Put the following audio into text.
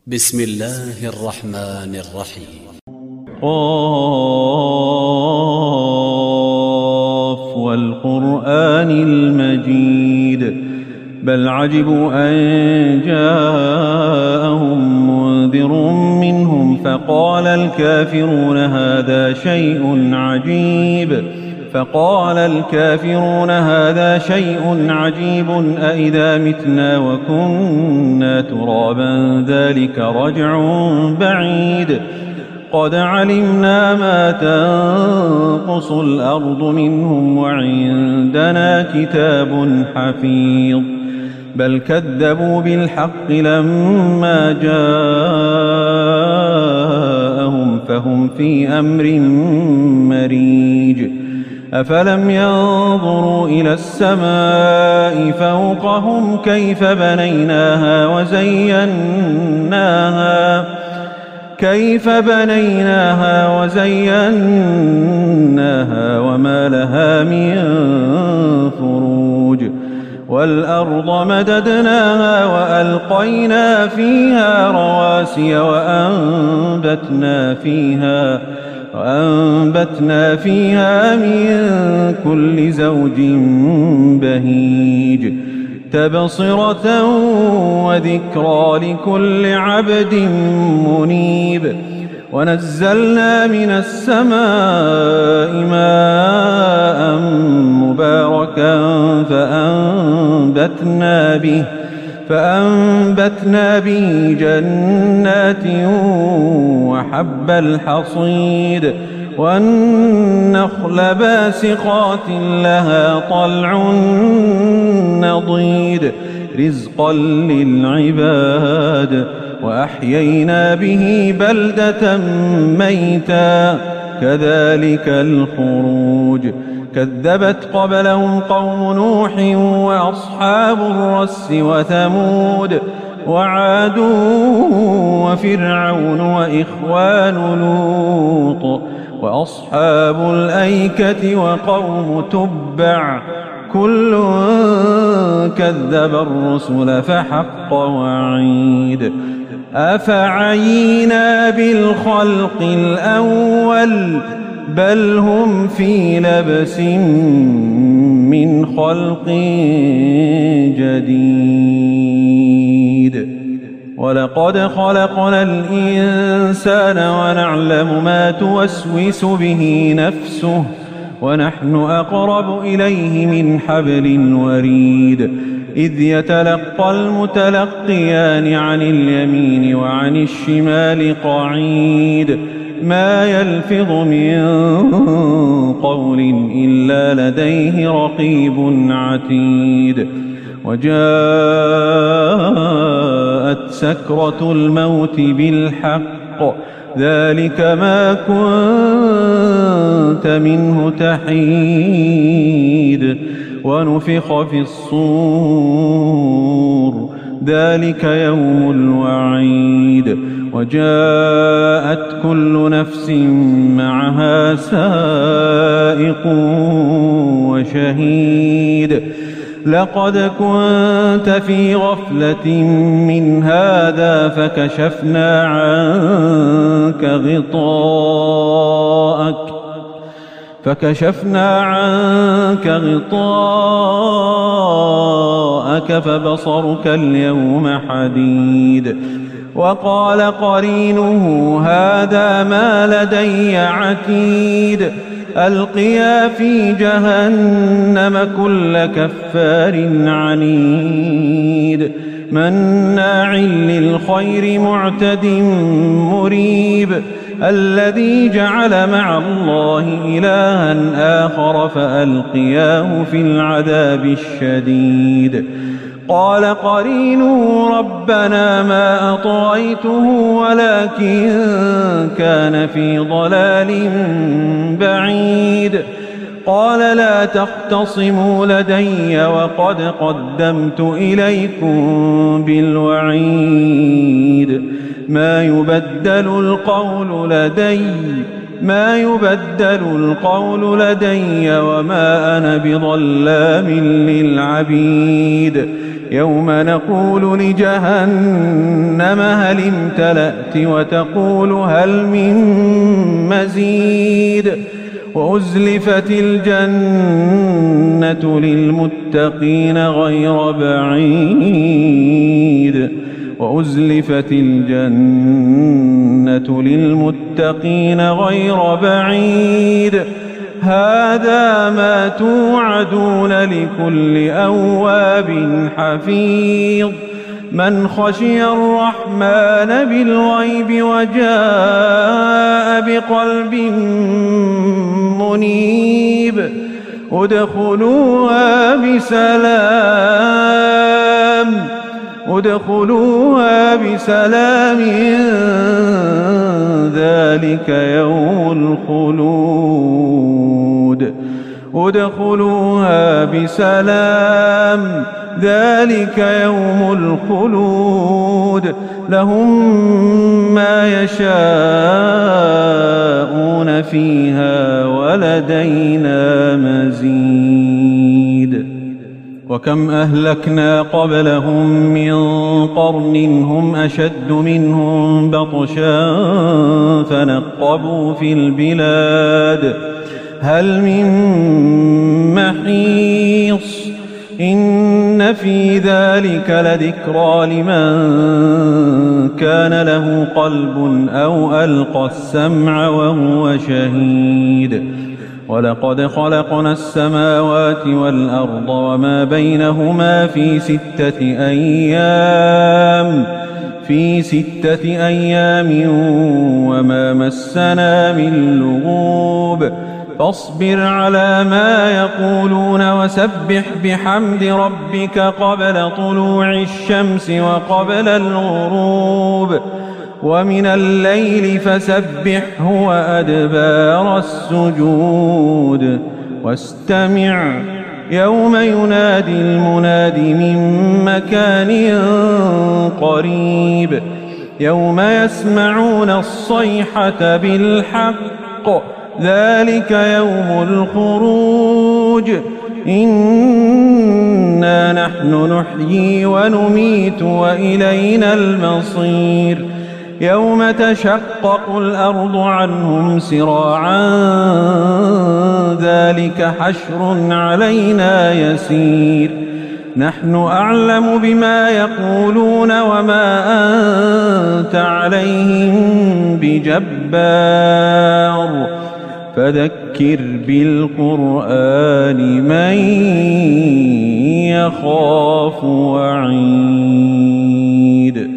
بسم الله الرحمن الرحيم. قاف والقرآن المجيد بل عجبوا أن جاءهم منذر منهم فقال الكافرون هذا شيء عجيب أإذا متنا وكنا ترابا ذلك رجع بعيد قد علمنا ما تنقص الأرض منهم وعندنا كتاب حفيظ بل كذبوا بالحق لما جاءهم فهم في أمر مريج أفلم ينظروا إلى السماء فوقهم كيف بنيناها وزيناها وما لها من فروج والأرض مددناها وألقينا فيها رواسي وأنبتنا فيها من كل زوج بهيج تبصرة وذكرى لكل عبد منيب ونزلنا من السماء ماء مباركا فأنبتنا به جنات وحب الحصيد والنخل باسقات لها طلع نضيد رزقا للعباد وأحيينا به بلدة ميتا كذلك الخروج كذبت قبلهم قوم نوح وأصحاب الرس وثمود وعاد وفرعون وإخوان لوط وأصحاب الأيكة وقوم تبع كل كذب الرسل فحق وعيد أفعينا بالخلق الأول بل هم في لبس من خلق جديد ولقد خلقنا الإنسان ونعلم ما توسوس به نفسه ونحن أقرب إليه من حبل الوريد إذ يتلقى المتلقيان عن اليمين وعن الشمال قعيد ما يلفظ من قول إلا لديه رقيب عتيد وجاءت سكرة الموت بالحق ذلك ما كنت منه تحيد ونفخ في الصور ذلك يوم الوعيد وجاءت كل نفس معها سائق وشهيد لقد كنت في غفلة من هذا فكشفنا عنك غطاءك فبصرك اليوم حديد وقال قرينه هذا ما لدي عتيد ألقيا في جهنم كل كفار عنيد مناع للخير معتد مريب الذي جعل مع الله إلها آخر فألقياه في العذاب الشديد قال قرينه ربنا ما أطغيته ولكن كان في ضلال بعيد قال لا تختصموا لدي وقد قدمت إليكم بالوعيد ما يبدل القول لدي وما أنا بظلام للعبيد يوم نقول لجهنم هل امتلأت وتقول هل من مزيد وأزلفت الجنة للمتقين غير بعيد وأزلفت الجنة للمتقين غير بعيد هذا ما توعدون لكل أواب حفيظ من خشي الرحمن بالغيب وجاء بقلب منيب ادخلوها بسلام ذلك يوم الخلود ادخلوها بسلام ذلك يوم الخلود لهم ما يشاءون فيها ولدينا مزيد وكم أهلكنا قبلهم من قرن هم أشد منهم بطشا فنقبوا في البلاد هل من محيص إن في ذلك لذكرى لمن كان له قلب أو ألقى السمع وهو شهيد ولقد خلقنا السماوات والأرض وما بينهما في ستة أيام وما مسنا من لغوب فاصبر على ما يقولون وسبح بحمد ربك قبل طلوع الشمس وقبل الغروب ومن الليل فسبحه وأدبار السجود واستمع يوم ينادي المناد من مكان قريب يوم يسمعون الصيحة بالحق ذلك يوم الخروج إنا نحن نحيي ونميت وإلينا المصير يوم تشقق الأرض عنهم سراعا ذلك حشر علينا يسير نحن أعلم بما يقولون وما أنت عليهم بجبار فذكر بالقرآن من يخاف وعيد